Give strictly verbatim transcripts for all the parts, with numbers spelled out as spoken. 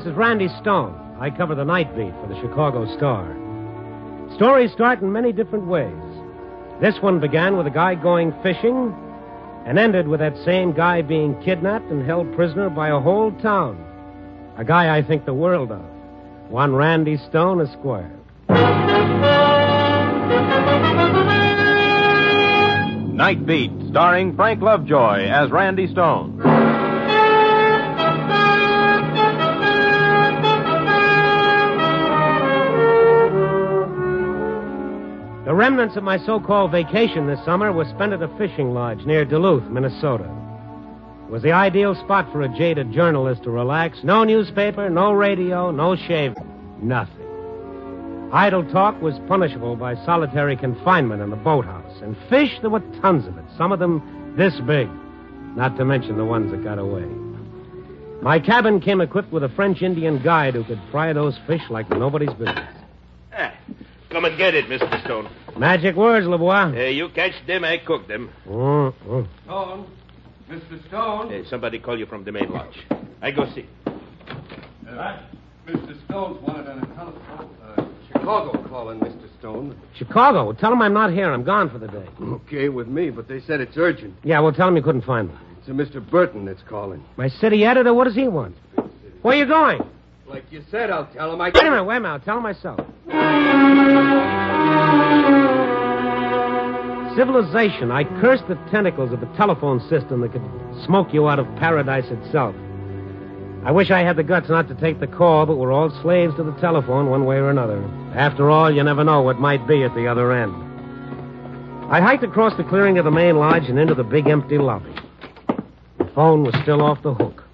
This is Randy Stone. I cover the night beat for the Chicago Star. Stories start in many different ways. This one began with a guy going fishing and ended with that same guy being kidnapped and held prisoner by a whole town. A guy I think the world of. One Randy Stone, Esquire. Night Beat, starring Frank Lovejoy as Randy Stone. The remnants of my so-called vacation this summer were spent at a fishing lodge near Duluth, Minnesota. It was the ideal spot for a jaded journalist to relax. No newspaper, no radio, no shaving, nothing. Idle talk was punishable by solitary confinement in the boathouse. And fish, there were tons of it, some of them this big, not to mention the ones that got away. My cabin came equipped with a French Indian guide who could fry those fish like nobody's business. Ah, come and get it, Mister Stone. Magic words, LeBois. Uh, you catch them, I cook them. Mm-hmm. Stone. Mister Stone. Uh, somebody call you from the main lodge. I go see. Uh, Mister Stone's wanted on a telephone. Uh, Chicago calling, Mister Stone. Chicago? Well, tell him I'm not here. I'm gone for the day. Okay with me, but they said it's urgent. Yeah, well, tell him you couldn't find me. It's a Mister Burton that's calling. My city editor? What does he want? Where are you going? Like you said, I'll tell him I... Wait a minute, wait a minute. I'll tell him myself. Civilization. I cursed the tentacles of the telephone system that could smoke you out of paradise itself. I wish I had the guts not to take the call, but we're all slaves to the telephone one way or another. After all, you never know what might be at the other end. I hiked across the clearing of the main lodge and into the big empty lobby. The phone was still off the hook.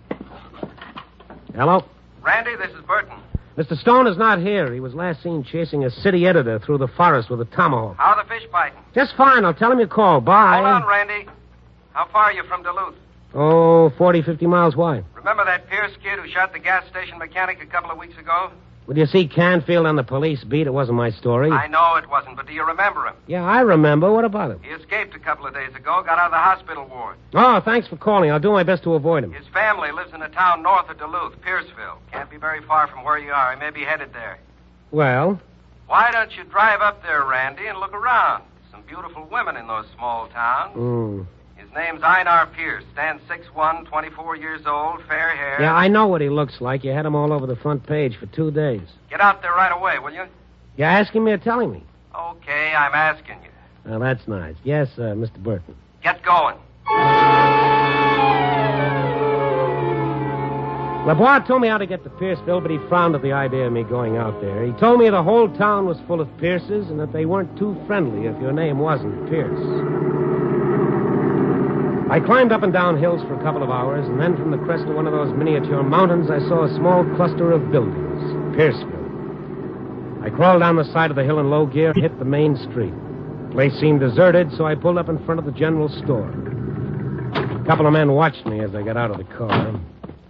Hello? Randy, this is Burton. Mister Stone is not here. He was last seen chasing a city editor through the forest with a tomahawk. How are the fish biting? Just fine. I'll tell him you called. Bye. Hold on, Randy. How far are you from Duluth? Oh, forty, fifty miles. Why? Remember that Pierce kid who shot the gas station mechanic a couple of weeks ago? Well, you see Canfield on the police beat? It wasn't my story. I know it wasn't, but do you remember him? Yeah, I remember. What about him? He escaped a couple of days ago, got out of the hospital ward. Oh, thanks for calling. I'll do my best to avoid him. His family lives in a town north of Duluth, Pierceville. Can't be very far from where you are. He may be headed there. Well? Why don't you drive up there, Randy, and look around? Some beautiful women in those small towns. Mm. His name's Einar Pierce. Stands six one, twenty-four years old, fair hair. Yeah, I know what he looks like. You had him all over the front page for two days. Get out there right away, will you? You asking me or telling me? Okay, I'm asking you. Well, that's nice. Yes, uh, Mister Burton. Get going. LeBois told me how to get to Pierceville, but he frowned at the idea of me going out there. He told me the whole town was full of Pierces and that they weren't too friendly if your name wasn't Pierce. I climbed up and down hills for a couple of hours, and then from the crest of one of those miniature mountains, I saw a small cluster of buildings, Pierceville. I crawled down the side of the hill in low gear and hit the main street. The place seemed deserted, so I pulled up in front of the general store. A couple of men watched me as I got out of the car.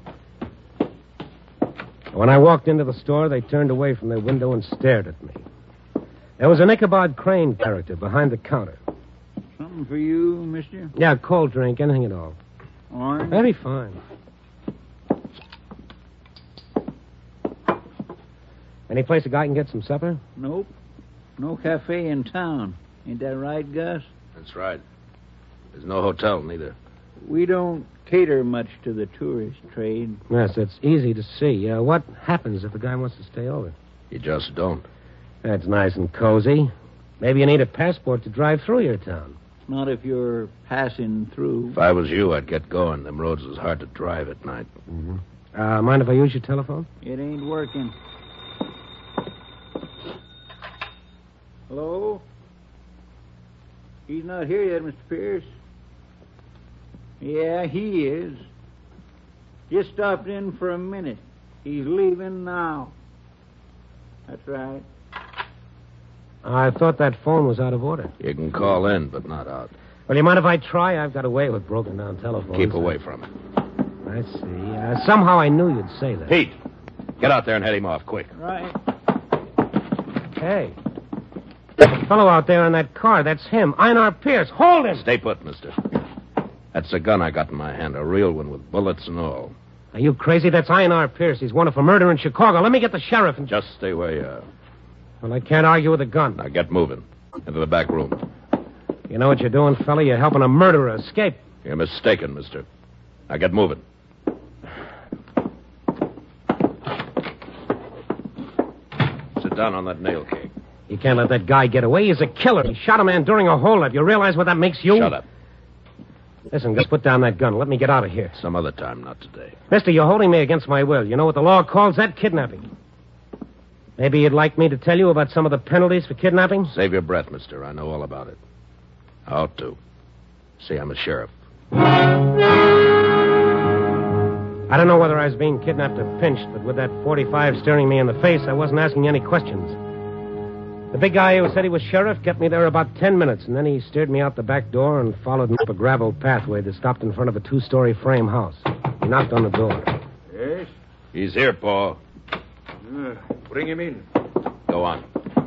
When I walked into the store, they turned away from their window and stared at me. There was an Ichabod Crane character behind the counter. Something for you, mister? Yeah, cold drink, anything at all. Orange? Very fine. Any place a guy can get some supper? Nope. No cafe in town. Ain't that right, Gus? That's right. There's no hotel, neither. We don't cater much to the tourist trade. Yes, it's easy to see. Uh, what happens if the guy wants to stay over? You just don't. That's nice and cozy. Maybe you need a passport to drive through your town. Not if you're passing through. If I was you, I'd get going. Them roads is hard to drive at night. Mm-hmm. Uh, mind if I use your telephone? It ain't working. Hello? He's not here yet, Mister Pierce. Yeah, he is. Just stopped in for a minute. He's leaving now. That's right. I thought that phone was out of order. You can call in, but not out. Well, you mind if I try? I've got a way with broken-down telephones. Keep away from it. I see. Uh, somehow I knew you'd say that. Pete, get out there and head him off, quick. Right. Hey. The fellow out there in that car, that's him. Einar Pierce. Hold him! Stay put, mister. That's a gun I got in my hand, a real one with bullets and all. Are you crazy? That's Einar Pierce. He's wanted for murder in Chicago. Let me get the sheriff and... Just stay where you are. Well, I can't argue with a gun. Now get moving. Into the back room. You know what you're doing, fella? You're helping a murderer escape. You're mistaken, mister. Now get moving. Sit down on that nail keg. You can't let that guy get away. He's a killer. He shot a man during a holdup. You realize what that makes you? Shut up. Listen, just put down that gun. Let me get out of here. Some other time, not today. Mister, you're holding me against my will. You know what the law calls that? Kidnapping. Maybe you'd like me to tell you about some of the penalties for kidnapping? Save your breath, mister. I know all about it. I ought to. See, I'm a sheriff. I don't know whether I was being kidnapped or pinched, but with that forty-five staring me in the face, I wasn't asking any questions. The big guy who said he was sheriff kept me there about ten minutes, and then he steered me out the back door and followed me up a gravel pathway that stopped in front of a two-story frame house. He knocked on the door. Yes? He's here, Paul. Uh, bring him in. Go on.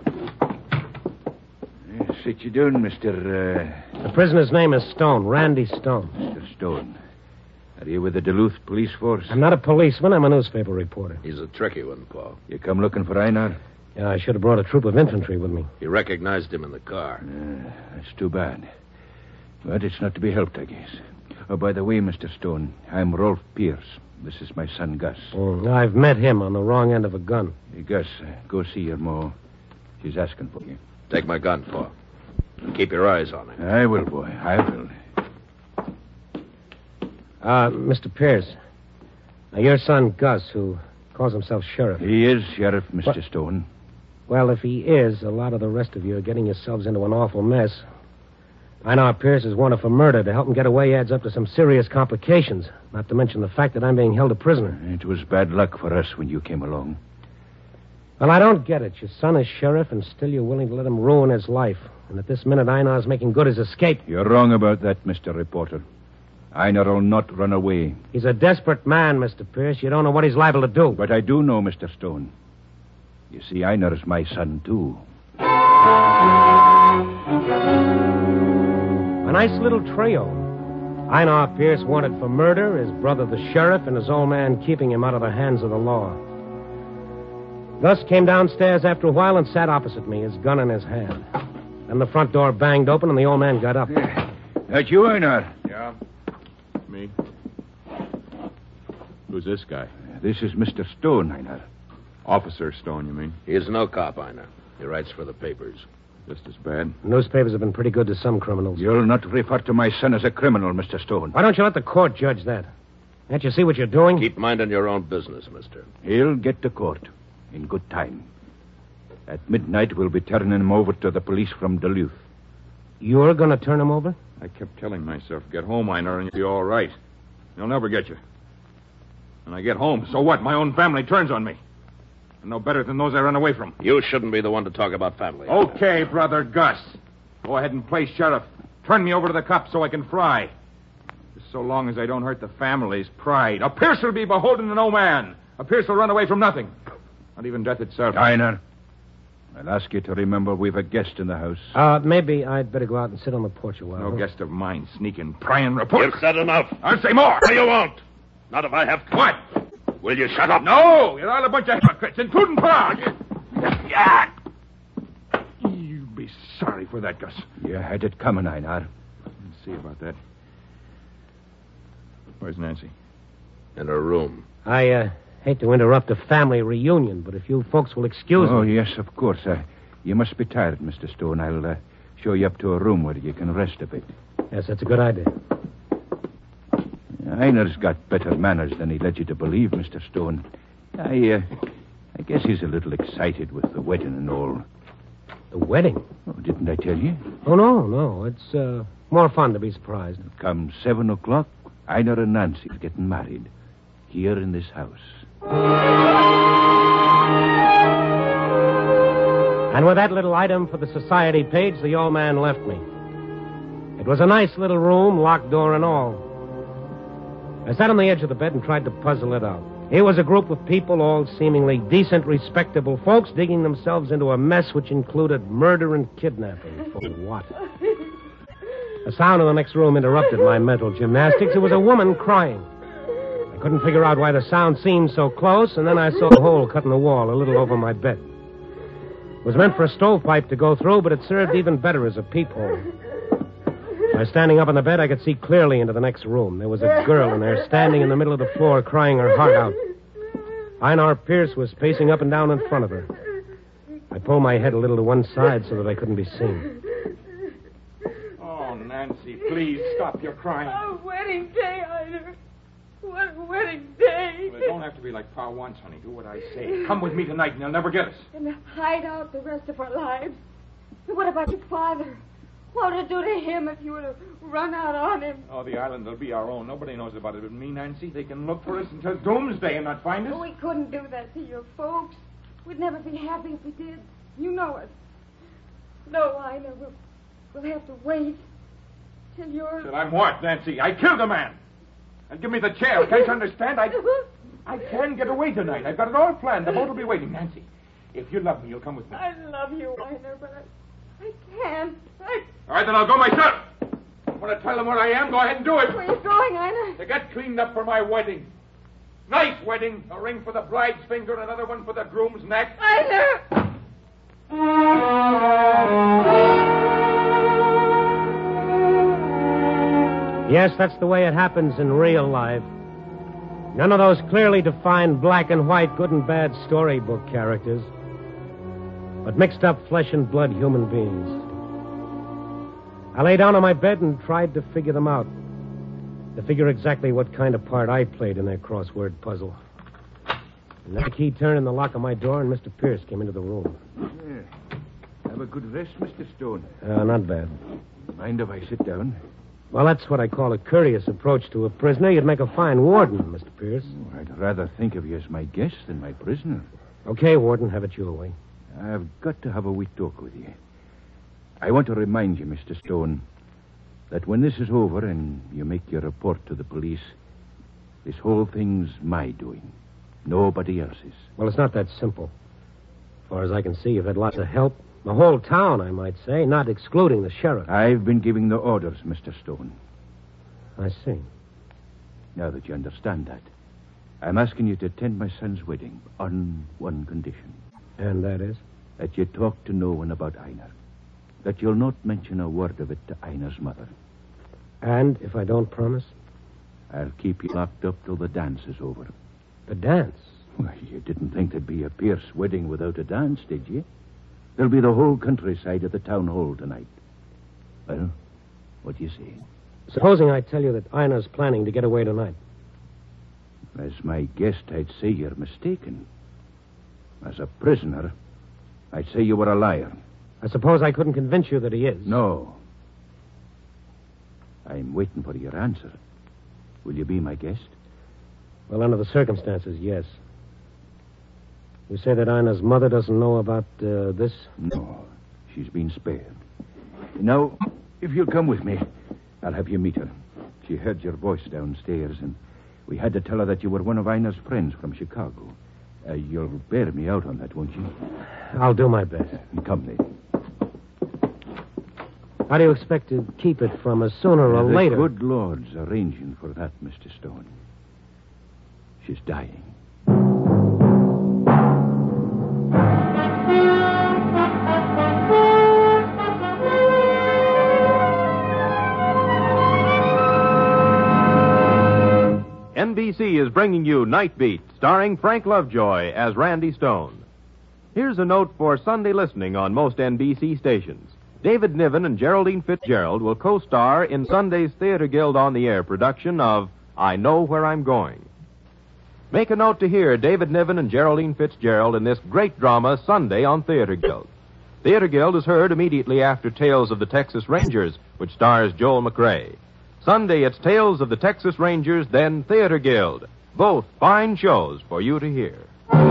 Uh, sit you down, Mister Uh, The prisoner's name is Stone, Randy Stone. Mister Stone. Are you with the Duluth police force? I'm not a policeman. I'm a newspaper reporter. He's a tricky one, Paul. You come looking for Einar? Yeah, I should have brought a troop of infantry with me. He recognized him in the car. Uh, that's too bad. But it's not to be helped, I guess. Oh, by the way, Mister Stone, I'm Rolf Pierce. This is my son, Gus. Mm, I've met him on the wrong end of a gun. Hey, Gus, uh, go see your ma. She's asking for you. Take my gun, Paul. And keep your eyes on him. I will, boy. I will. Uh, Mister Pierce. Now, your son, Gus, who calls himself sheriff. He is Sheriff, Mister What? Stone. Well, if he is, a lot of the rest of you are getting yourselves into an awful mess. Einar Pierce is wanted for murder. To help him get away adds up to some serious complications, not to mention the fact that I'm being held a prisoner. It was bad luck for us when you came along. Well, I don't get it. Your son is sheriff, and still you're willing to let him ruin his life. And at this minute, Einar's making good his escape. You're wrong about that, Mister Reporter. Einar will not run away. He's a desperate man, Mister Pierce. You don't know what he's liable to do. But I do know, Mister Stone. You see, Einar is my son, too. A nice little trio. Einar Pierce wanted for murder, his brother the sheriff, and his old man keeping him out of the hands of the law. Gus came downstairs after a while and sat opposite me, his gun in his hand. Then the front door banged open and the old man got up. That you, Einar? Yeah. Me? Who's this guy? This is Mister Stone, Einar. Officer Stone, you mean? He is no cop, Einar. He writes for the papers. Just as bad. Newspapers have been pretty good to some criminals. You'll not refer to my son as a criminal, Mister Stone. Why don't you let the court judge that? Can't you see what you're doing? Keep minding your own business, mister. He'll get to court in good time. At midnight, we'll be turning him over to the police from Duluth. You're going to turn him over? I kept telling myself, get home, Einar, and you'll be all right. They'll never get you. When I get home, so what? My own family turns on me. I'm no better than those I run away from. You shouldn't be the one to talk about family. Okay, brother Gus. Go ahead and play sheriff. Turn me over to the cops so I can fry. Just so long as I don't hurt the family's pride. A Pierce will be beholden to no man. A Pierce will run away from nothing. Not even death itself. Einar, I'll ask you to remember we've a guest in the house. Uh, maybe I'd better go out and sit on the porch a while. No huh? guest of mine sneaking, prying report. You've said enough. I'll say more. No, you won't. Not if I have to. What? Will you shut up? No, you're all a bunch of hypocrites, including Pa. Yeah. You'll be sorry for that, Gus. You had it coming, Einar. Let's see about that. Where's Nancy? In her room. I, uh, hate to interrupt a family reunion, but if you folks will excuse Oh, me... yes, of course. Uh, you must be tired, Mister Stone. I'll uh, show you up to a room where you can rest a bit. Yes, that's a good idea. Einar's got better manners than he led you to believe, Mister Stone. I, uh, I guess he's a little excited with the wedding and all. The wedding? Oh, didn't I tell you? Oh, no, no. It's, uh, more fun to be surprised. Come seven o'clock, Einar and Nancy's getting married. Here in this house. And with that little item for the society page, the old man left me. It was a nice little room, locked door and all. I sat on the edge of the bed and tried to puzzle it out. Here was a group of people, all seemingly decent, respectable folks, digging themselves into a mess which included murder and kidnapping. For what? A sound in the next room interrupted my mental gymnastics. It was a woman crying. I Couldn't figure out why the sound seemed so close, and then I saw a hole cut in the wall a little over my bed. It was meant for a stovepipe to go through, but it served even better as a peephole. By standing up on the bed, I could see clearly into the next room. There was a girl in there, standing in the middle of the floor, crying her heart out. Einar Pierce was pacing up and down in front of her. I pulled my head a little to one side so that I couldn't be seen. Oh, Nancy, please stop your crying. Our wedding day, Einar. What a wedding day. Well, it don't have to be like Pa wants, honey. Do what I say. Come with me tonight, and they'll never get us. And hide out the rest of our lives. And what about your father? What would it do to him if you were to run out on him? Oh, the island will be our own. Nobody knows about it but me, Nancy. They can look for us until doomsday and not find us. We couldn't do that to your folks. We'd never be happy if we did. You know it. No, Einar, we'll, we'll have to wait till you're... Till I'm what, Nancy? I killed a man. And give me the chair. Can't you understand? I, I can get away tonight. I've got it all planned. The boat will be waiting, Nancy. If you love me, you'll come with me. I love you, Einar, but I, I can't. I... All right, then I'll go myself. I want to tell them where I am. Go ahead and do it. Where are you going, Einar? To get cleaned up for my wedding. Nice wedding. A ring for the bride's finger and another one for the groom's neck. Einar! Yes, that's the way it happens in real life. None of those clearly defined black and white, good and bad storybook characters, but mixed up flesh and blood human beings. I lay down on my bed and tried to figure them out, to figure exactly what kind of part I played in that crossword puzzle. And then the key turned in the lock of my door, and Mister Pierce came into the room. Yeah. Have a good rest, Mister Stone. Uh, not bad. Mind if I sit down? Well, that's what I call a courteous approach to a prisoner. You'd make a fine warden, Mister Pierce. Oh, I'd rather think of you as my guest than my prisoner. Okay, warden, have it your way. I've got to have a wee talk with you. I want to remind you, Mister Stone, that when this is over and you make your report to the police, this whole thing's my doing. Nobody else's. Well, it's not that simple. As far as I can see, you've had lots of help. The whole town, I might say, not excluding the sheriff. I've been giving the orders, Mister Stone. I see. Now that you understand that, I'm asking you to attend my son's wedding on one condition. And that is? That you talk to no one about Einar. That you'll not mention a word of it to Einar's mother. And if I don't promise? I'll keep you locked up till the dance is over. The dance? Well, you didn't think there'd be a Pierce wedding without a dance, did you? There'll be the whole countryside at the town hall tonight. Well, what do you say? Supposing I tell you that Einar's planning to get away tonight. As my guest, I'd say you're mistaken. As a prisoner, I'd say you were a liar. I suppose I couldn't convince you that he is. No. I'm waiting for your answer. Will you be my guest? Well, under the circumstances, yes. You say that Einer's mother doesn't know about uh, this? No, she's been spared. Now, if you'll come with me, I'll have you meet her. She heard your voice downstairs, and we had to tell her that you were one of Einer's friends from Chicago. Uh, you'll bear me out on that, won't you? I'll do my best. Uh, come, then. How do you expect to keep it from us sooner or the later? The good Lord's arranging for that, Mister Stone. She's dying. N B C is bringing you Night Beat, starring Frank Lovejoy as Randy Stone. Here's a note for Sunday listening on most N B C stations. David Niven and Geraldine Fitzgerald will co-star in Sunday's Theater Guild on the Air production of I Know Where I'm Going. Make a note to hear David Niven and Geraldine Fitzgerald in this great drama Sunday on Theater Guild. Theater Guild is heard immediately after Tales of the Texas Rangers, which stars Joel McRae. Sunday, it's Tales of the Texas Rangers, then Theater Guild. Both fine shows for you to hear.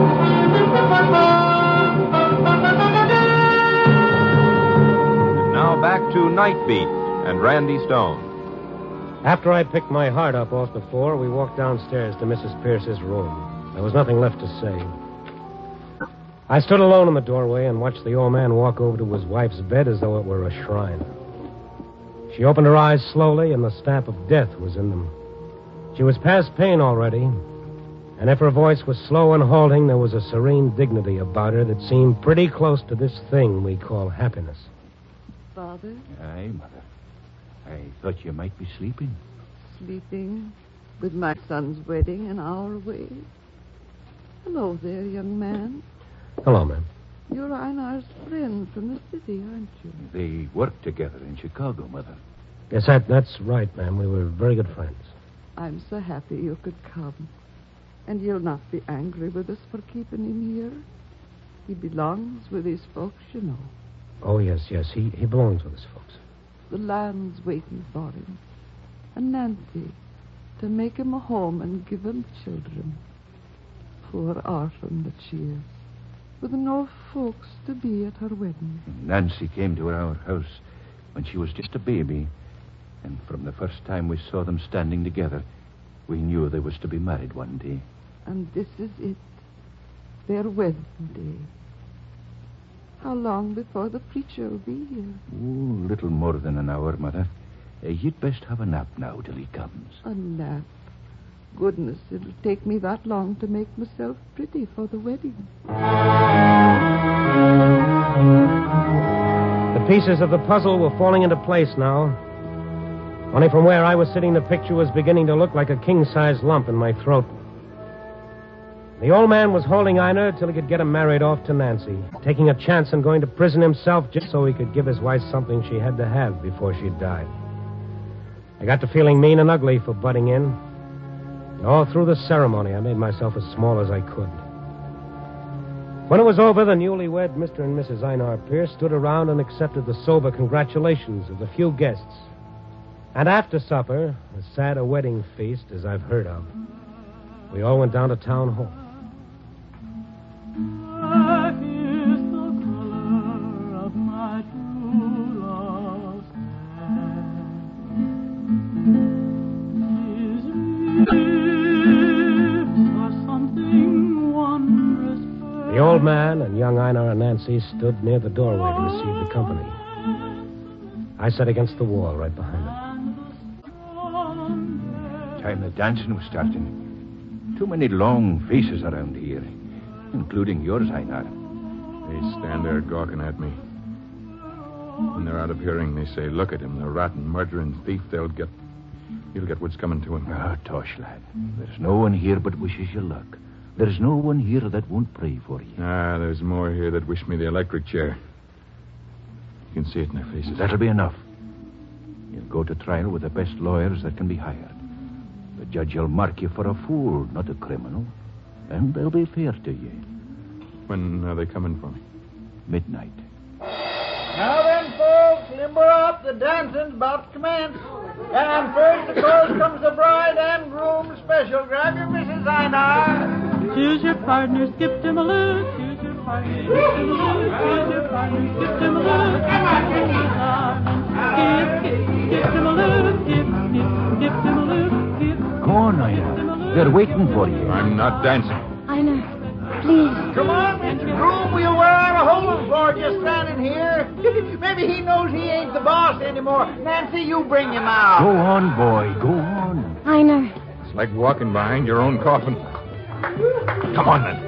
And now back to Night Beat and Randy Stone. After I picked my heart up off the floor, we walked downstairs to Missus Pierce's room. There was nothing left to say. I stood alone in the doorway and watched the old man walk over to his wife's bed as though it were a shrine. She opened her eyes slowly, and the stamp of death was in them. She was past pain already, and if her voice was slow and halting, there was a serene dignity about her that seemed pretty close to this thing we call happiness. Father? Aye, Mother. I thought you might be sleeping. Sleeping with my son's wedding an hour away. Hello there, young man. Hello, ma'am. You're Einar's friend from the city, aren't you? They worked together in Chicago, Mother. Yes, that, that's right, ma'am. We were very good friends. I'm so happy you could come. And you'll not be angry with us for keeping him here. He belongs with his folks, you know. Oh, yes, yes. He, he belongs with his folks. The land's waiting for him. And Nancy, to make him a home and give him children. Poor orphan that she is, with no folks to be at her wedding. Nancy came to our house when she was just a baby. And from the first time we saw them standing together, we knew they was to be married one day. And this is it. Their wedding day. How long before the preacher will be here? Oh, little more than an hour, Mother. Uh, you'd best have a nap now till he comes. A nap? Goodness, it'll take me that long to make myself pretty for the wedding. The pieces of the puzzle were falling into place now. Only from where I was sitting, the picture was beginning to look like a king-size lump in my throat. The old man was holding Einar till he could get him married off to Nancy, taking a chance on going to prison himself just so he could give his wife something she had to have before she died. I got to feeling mean and ugly for butting in. And all through the ceremony, I made myself as small as I could. When it was over, the newlywed Mister and Missus Einar Pierce stood around and accepted the sober congratulations of the few guests. And after supper, as sad a wedding feast as I've heard of, we all went down to town hall. The old man and young Einar and Nancy stood near the doorway to receive the company. I sat against the wall right behind them. Time the dancing was starting. Too many long faces around here, including yours, Einar. They stand there gawking at me. When they're out of hearing, they say, look at him, the rotten, murdering thief. They'll get... He'll get what's coming to him. Ah, oh, Tosh, lad. There's no one here but wishes you luck. There's no one here that won't pray for you. Ah, there's more here that wish me the electric chair. You can see it in their faces. That'll be enough. You'll go to trial with the best lawyers that can be hired. The judge will mark you for a fool, not a criminal. And they'll be fair to you. When are they coming for me? Midnight. Now then, folks, limber up. The dancing's about to commence. And first, of course, comes the bride and groom special. Grab your Missus Einar. Choose your partner, skip to Maloo. Choose your partner, skip to Maloo. Choose your partner, skip to Maloo. Come on, skip, skip, skip to Maloo. Skip, skip, skip to Maloo. Skip. Go on, Einar. They're waiting for you. I'm not dancing. Einar, please. Come on, Mister Groom. We'll wear out a hole for just standing here. Maybe he knows he ain't the boss anymore. Nancy, you bring him out. Go on, boy. Go on. Einar. It's like walking behind your own coffin. Come on, then.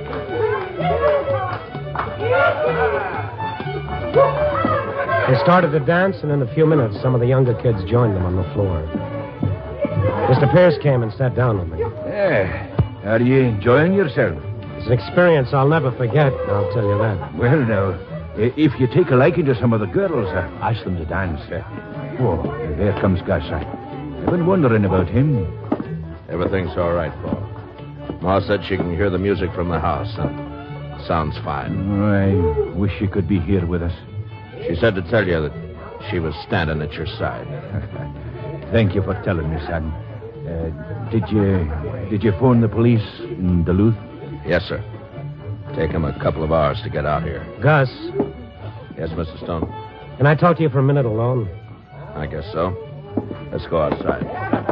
They started to dance, and in a few minutes, some of the younger kids joined them on the floor. Mister Pierce came and sat down with me. Yeah. Are you enjoying yourself? It's an experience I'll never forget, I'll tell you that. Well, now, if you take a liking to some of the girls, uh, ask them to dance. Uh, oh, there comes Gus. I've been wondering about him. Everything's all right, Paul. Ma said she can hear the music from the house, and it sounds fine. I wish you could be here with us. She said to tell you that she was standing at your side. Thank you for telling me, son. Uh, did you did you phone the police in Duluth? Yes, sir. Take him a couple of hours to get out here. Gus. Yes, Mister Stone? Can I talk to you for a minute alone? I guess so. Let's go outside.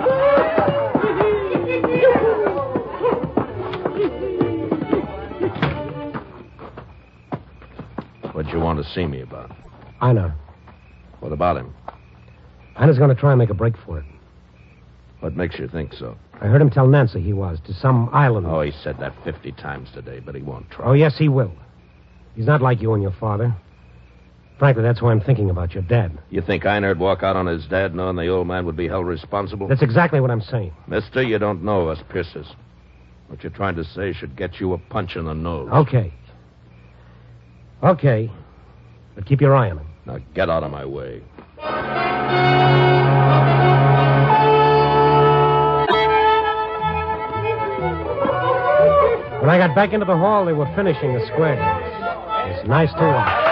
What'd you want to see me about? Einar. What about him? Einar's going to try and make a break for it. What makes you think so? I heard him tell Nancy he was, to some island. Oh, he said that fifty times today, but he won't try. Oh, yes, he will. He's not like you and your father. Frankly, that's why I'm thinking about your dad. You think Einard'd walk out on his dad knowing the old man would be held responsible? That's exactly what I'm saying. Mister, you don't know us Pierces. What you're trying to say should get you a punch in the nose. Okay. Okay. But keep your eye on him. Now get out of my way. When I got back into the hall, they were finishing the square dance. It was nice to watch.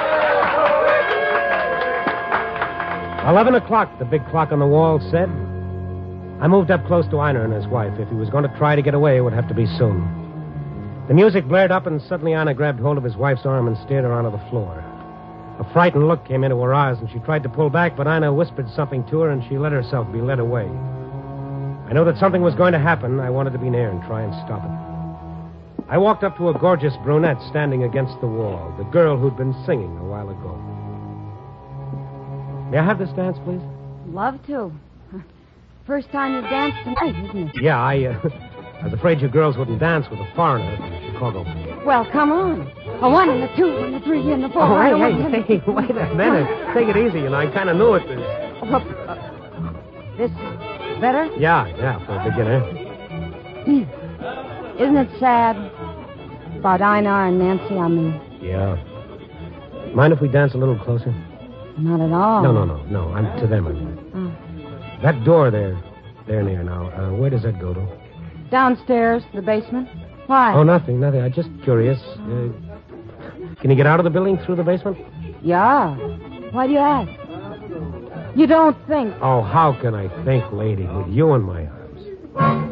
Eleven o'clock, the big clock on the wall said. I moved up close to Einar and his wife. If he was going to try to get away, it would have to be soon. The music blared up, and suddenly Einar grabbed hold of his wife's arm and steered her onto the floor. A frightened look came into her eyes, and she tried to pull back, but Einar whispered something to her, and she let herself be led away. I knew that something was going to happen. I wanted to be near and try and stop it. I walked up to a gorgeous brunette standing against the wall, the girl who'd been singing a while ago. May I have this dance, please? Love to. First time you've danced tonight, isn't it? Yeah, I, uh, I was afraid you girls wouldn't dance with a foreigner from Chicago. Well, come on. A one and a two and a three and a four. Oh, I hey, don't hey, want hey, wait a minute. Take it easy, you know. I kind of knew it. Was... Oh, uh, this better? Yeah, yeah, for a beginner. Isn't it sad? About Einar and Nancy, I mean. Yeah. Mind if we dance a little closer? Not at all. No, no, no, no. I'm to them, I mean. Oh. That door there, they're near now. Uh, where does that go to? Downstairs, the basement. Why? Oh, nothing, nothing. I'm just curious. Uh, can you get out of the building through the basement? Yeah. Why do you ask? You don't think... Oh, how can I think, lady, with you in my arms?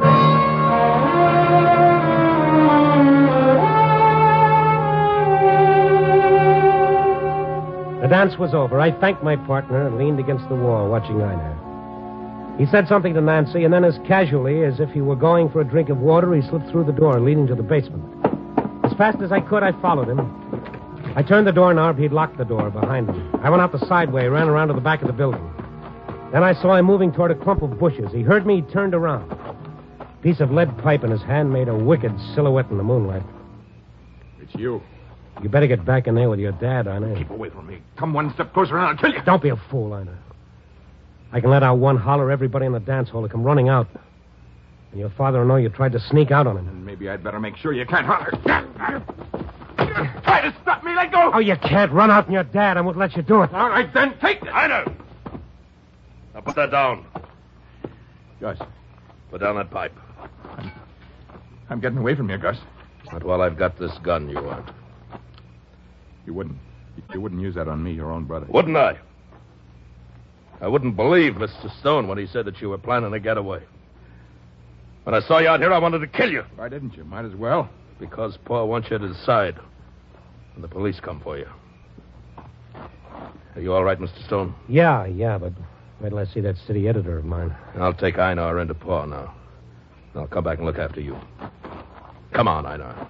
The dance was over. I thanked my partner and leaned against the wall, watching Einar. He said something to Nancy, and then as casually as if he were going for a drink of water, he slipped through the door leading to the basement. As fast as I could, I followed him. I turned the doorknob. He'd locked the door behind him. I went out the sideway, ran around to the back of the building. Then I saw him moving toward a clump of bushes. He heard me, he turned around. A piece of lead pipe in his hand made a wicked silhouette in the moonlight. It's you. You better get back in there with your dad, Einar. Keep away from me. Come one step closer and I'll kill you. Don't be a fool, Einar. I can let out one holler, everybody in the dance hall will come running out. And your father will know you tried to sneak out on him. And maybe I'd better make sure you can't holler. Try to stop me. Let go. Oh, you can't run out on your dad. I won't let you do it. All right, then. Take it. Einar! Now put that down. Gus. Put down that pipe. I'm, I'm getting away from you, Gus. Not while I've got this gun, you aren't. You wouldn't. You wouldn't use that on me, your own brother. Wouldn't I? I wouldn't believe Mister Stone when he said that you were planning a getaway. When I saw you out here, I wanted to kill you. Why didn't you? Might as well. Because Paul wants you to decide when the police come for you. Are you all right, Mister Stone? Yeah, yeah, but wait till I see that city editor of mine. I'll take Einar into Paul now. I'll come back and look after you. Come on, Einar.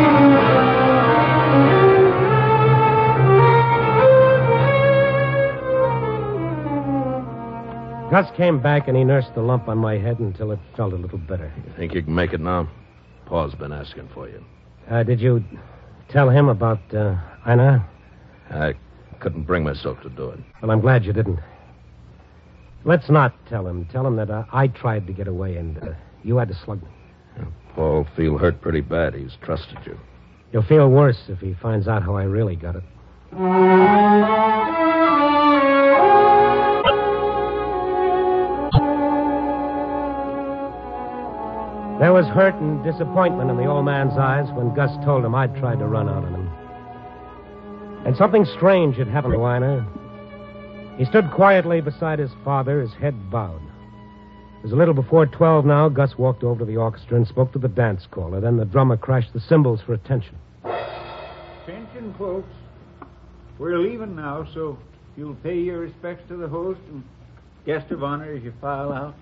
Gus came back and he nursed the lump on my head until it felt a little better. You think you can make it now? Paul's been asking for you. Uh, did you tell him about uh, Einar? I couldn't bring myself to do it. Well, I'm glad you didn't. Let's not tell him. Tell him that uh, I tried to get away and uh, you had to slug me. Yeah, Paul feel hurt pretty bad. He's trusted you. He'll feel worse if he finds out how I really got it. There was hurt and disappointment in the old man's eyes when Gus told him I'd tried to run out on him. And something strange had happened to Einar. He stood quietly beside his father, his head bowed. It was a little before twelve now. Gus walked over to the orchestra and spoke to the dance caller. Then the drummer crashed the cymbals for attention. Attention, folks. We're leaving now, so you'll pay your respects to the host and guest of honor as you file out.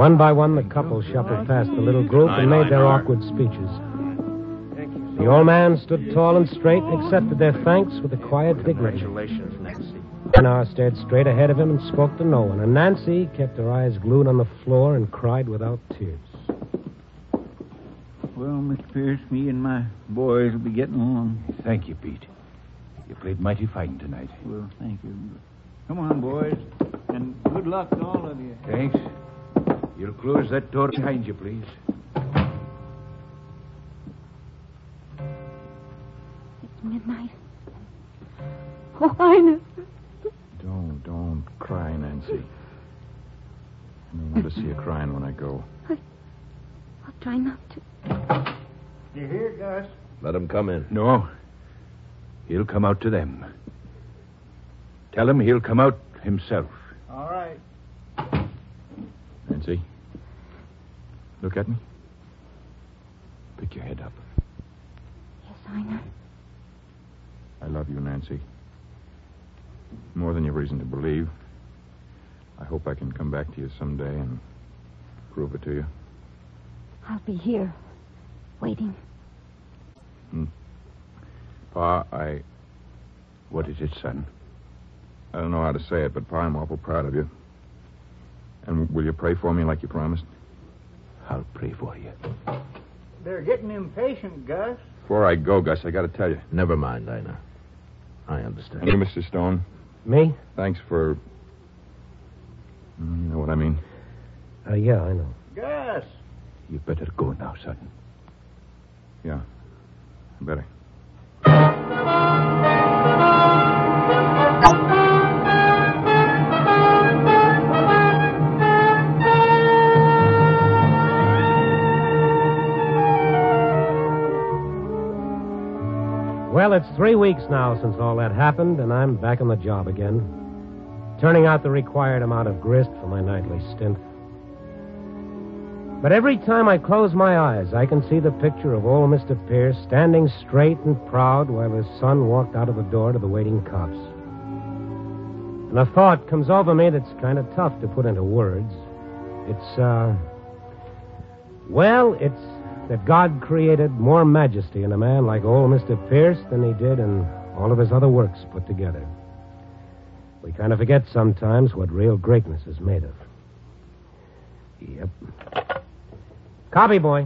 One by one, the couple shuffled past the little group and made their awkward speeches. The old man stood tall and straight and accepted their thanks with a quiet dignity. Congratulations, Nancy. Einar stared straight ahead of him and spoke to no one, and Nancy kept her eyes glued on the floor and cried without tears. Well, Mister Pierce, me and my boys will be getting along. Thank you, Pete. You played mighty fine tonight. Well, thank you. Come on, boys, and good luck to all of you. Thanks. You'll close that door behind you, please. It's midnight. Oh, Einar. Don't, don't cry, Nancy. I don't want to see you crying when I go. I, I'll try not to. You hear, Gus? Let him come in. No. He'll come out to them. Tell him he'll come out himself. All right. Nancy, look at me. Pick your head up. Yes, Einar. I love you, Nancy. More than you've reason to believe. I hope I can come back to you someday and prove it to you. I'll be here, waiting. Hmm. Pa, I... What is it, son? I don't know how to say it, but Pa, I'm awful proud of you. And will you pray for me like you promised? I'll pray for you. They're getting impatient, Gus. Before I go, Gus, I got to tell you. Never mind, Einar. I understand. And you, Mister Stone? Me? Thanks for... You know what I mean? Uh, yeah, I know. Gus! You better go now, son. Yeah, I better. Well, it's three weeks now since all that happened, and I'm back on the job again, turning out the required amount of grist for my nightly stint. But every time I close my eyes, I can see the picture of old Mister Pierce standing straight and proud while his son walked out of the door to the waiting cops. And a thought comes over me that's kind of tough to put into words. It's, uh... Well, it's that God created more majesty in a man like old Mister Pierce than he did in all of his other works put together. We kind of forget sometimes what real greatness is made of. Yep. Copy, boy.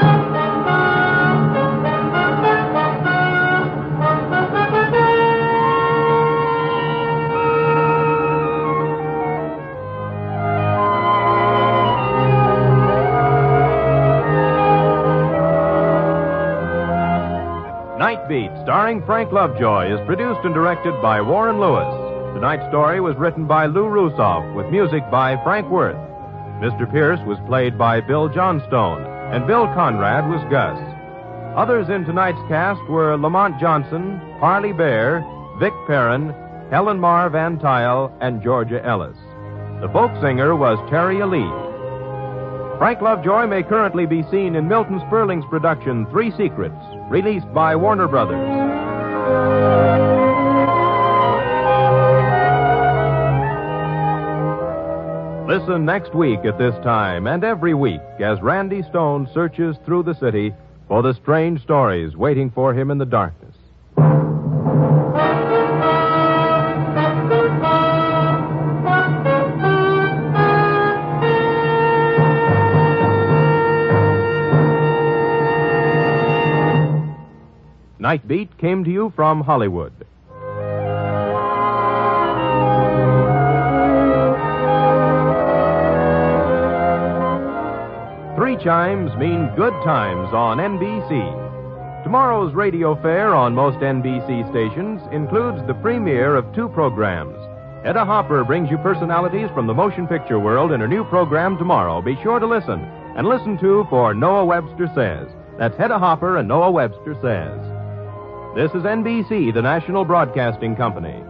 Night Beat, starring Frank Lovejoy, is produced and directed by Warren Lewis. Tonight's story was written by Lou Rusoff, with music by Frank Worth. Mister Pierce was played by Bill Johnstone, and Bill Conrad was Gus. Others in tonight's cast were Lamont Johnson, Harley Bear, Vic Perrin, Helen Mar Van Tile, and Georgia Ellis. The folk singer was Terry Ali. Frank Lovejoy may currently be seen in Milton Sperling's production Three Secrets, released by Warner Brothers. Listen next week at this time and every week as Randy Stone searches through the city for the strange stories waiting for him in the darkness. Night Beat came to you from Hollywood. Three chimes mean good times on N B C. Tomorrow's radio fare on most N B C stations includes the premiere of two programs. Hedda Hopper brings you personalities from the motion picture world in her new program tomorrow. Be sure to listen. And listen, too, for Noah Webster Says. That's Hedda Hopper and Noah Webster Says. This is N B C, the national broadcasting company.